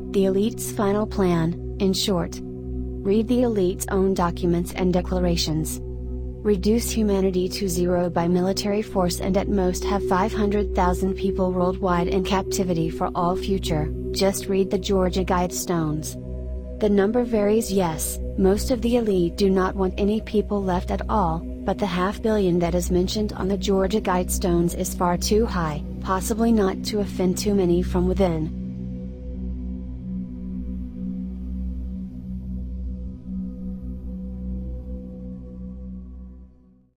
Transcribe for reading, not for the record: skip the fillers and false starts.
The elite's final plan, in short. Read the elite's own documents and declarations. Reduce humanity to zero by military force and at most have 500,000 people worldwide in captivity for all future, just read the Georgia Guidestones. The number varies, yes, most of the elite do not want any people left at all, but the 500 million that is mentioned on the Georgia Guidestones is far too high, possibly not to offend too many from within.